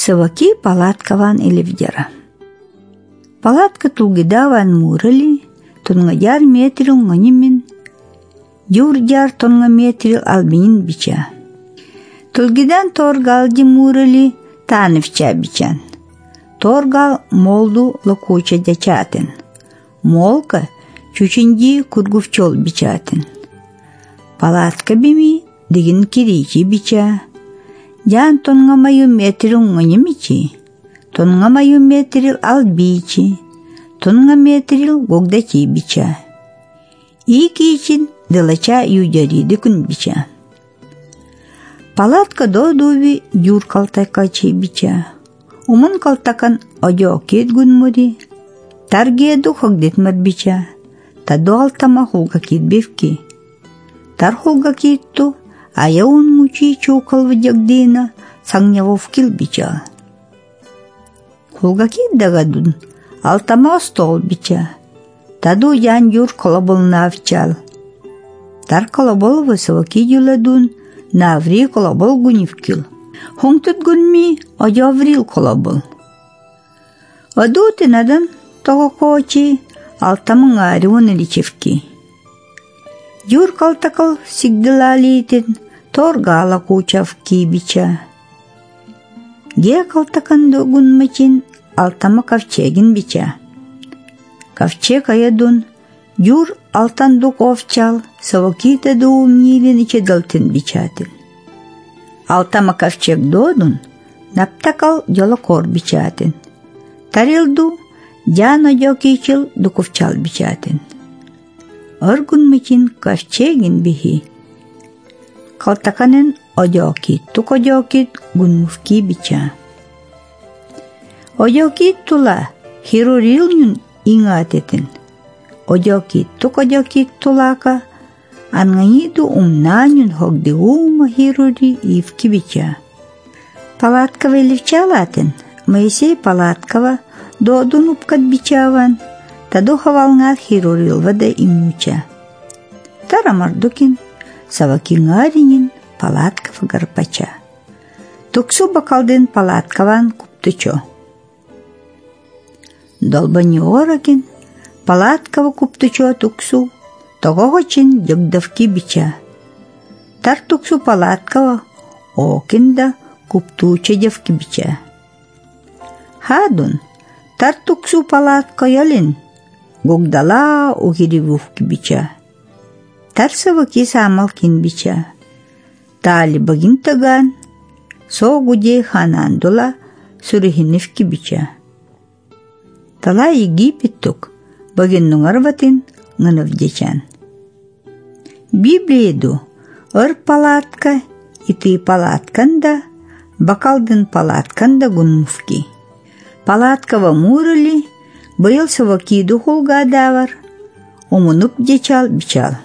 Сываки палаткаван элевдера. Палатка тулгидаван мурали, тонгадяр метрил ngaнимин, юрдяр тонга метрил албинин бича. Тулгидан торгалди мурали танывча бичан. Торгал молду лакуча дячатен. Молка чучинди кургувчол бичатен. Палатка бими дигин киричи бича. Ян тонга маю метрил ngaнимичи. Тонга маю метрил албичи. Тонга метрил гогдачи бича. Ики ичин дылача юджариды күн бича. Палатка додуви юр калтакачи бича. Умун калтакан оjo кет гунмури. Таргеду хогдетмар бича. Таду алтама хулга кит бевки. Тар хулга китту аяун мучи чукал вадягдена сангнявов кил бича. Хулга кит дагадун алтама стол бича. Таду ян юр колобол навчал. Тар колобол высоки юладун наври колобол гунивкил. Хонтут гунми ожаврил колобол. Адуты надан того кочи алтамын арион личевки. Юр калтакал сигдалалитин торгала кучавки бича. Ге калтакан гунмачин алтама ковчегин бича. Ковчег аядун юр алтандук овчал савакита доумнилин иче далтин бичатин. Алтама ковчег додун наптакал жолокор бичатин. Тарилду жана жокичил дуковчал бичатин. Оргун мичин ковчегин бихи. Калтаканен ожокит, тук ожокит гунмувки бича. Ожокит тула хирурилнюн ингатетин. Ожокит, тук ожокит тулака анганиду умнанюн хогдиума хирури ивки бича. Палаткава иливчалатин, Моисей палаткава додун упкат бичаван, таду хавалнгат хирурил вада имуча. Тарамардукин, савакингаринин палаткава гарпача. Туксу бакалдин палаткаван куптучо. Долбани оракин, палаткава куптучо туксу, тогочин жагдавки бича. Тар туксу палаткава окинда куптуча джавки бича. Хадун, тар туксу палатка ялин, гогдала угиривувки бича. Тар саваки самалкин бича. Тали багин таган, со гуде ханандула сурихинивки бича. Тала Египеттук багин нунгарватин нганавдечан. Библиеду ыр палатка ити палатканда, бакалдын палатканда гунмувки. Палаткава мурали, был савакиду хулгадавар, умунуп дечал бичал.